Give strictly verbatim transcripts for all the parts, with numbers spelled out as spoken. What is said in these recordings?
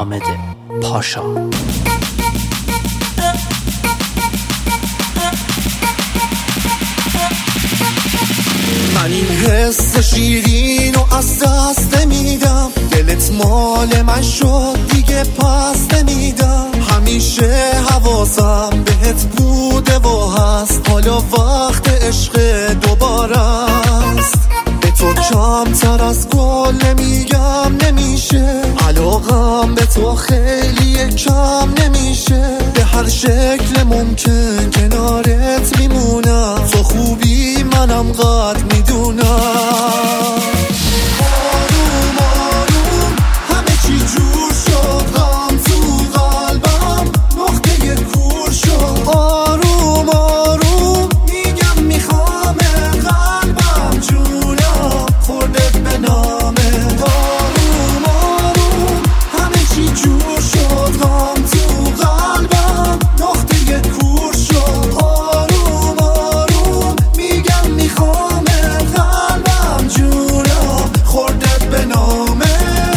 حامد پاشا. من این حس شیرین و از دست نمیدم، دلت مال من شد دیگه پس نمیدم. همیشه حواسم بهت بوده و هست، حالا وقت عشق دوباره است. به تو کمتر از گل نمیگم نمیشه، علاقم به تو خیلی کم نمیشه. به هر شکل ممکن کنارت میمونم، تو خوبی منم قدر میدونم. آروم آروم همه چی جور شد، غم تو قلبم نقطه کور شد. آروم آروم میگم میخوام قلبم جونم خورده به نامه. آروم آروم همه چی جور شد، غم تو قلبم نقطه کور شد. آروم آروم میگم میخوام قلبم جونم خورده به نامه.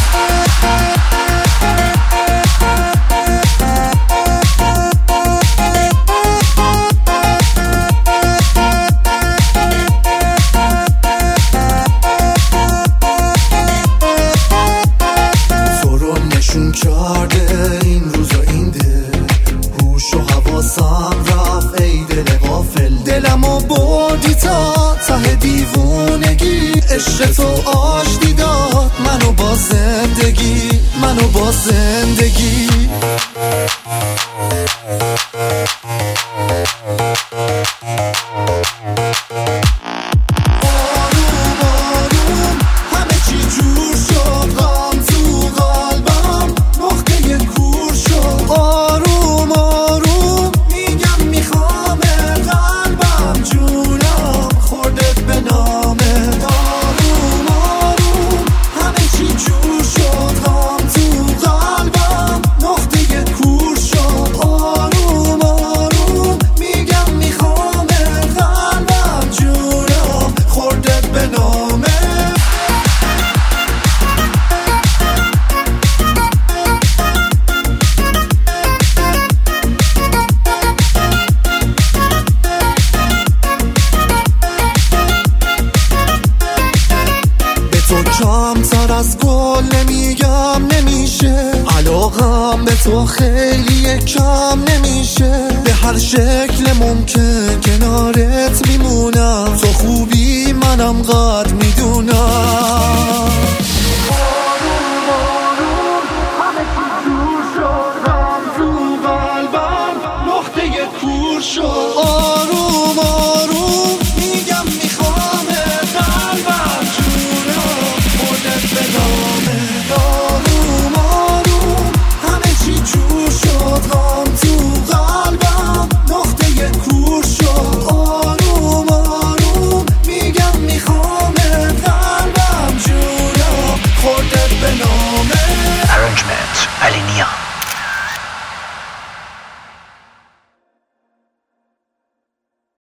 تو رو نشون کرده این روزا این دل، هوش و حواسم رفت ای دل غافل. دلمو بردی تا ته دیوونگی، عشق تو آشتی داد منو با زندگی، منو با زندگی. آروم آروم همه چی جور شد، غم تو قلبم نقطه کور شد. آروم آروم میگم میخوام قلبم جونم خورده به نامه. آروم آروم همه چی جور شد، غم تو قلبم نقطه کور شد. آروم آروم میگم میخوام قلبم جونم خورده به نامه. به تو کمتر از گل نمیگم نمیشه، علاقم به تو خیلی کم نمیشه. به هر شکل ممکن کنارت میمونم، تو خوبی منم قدر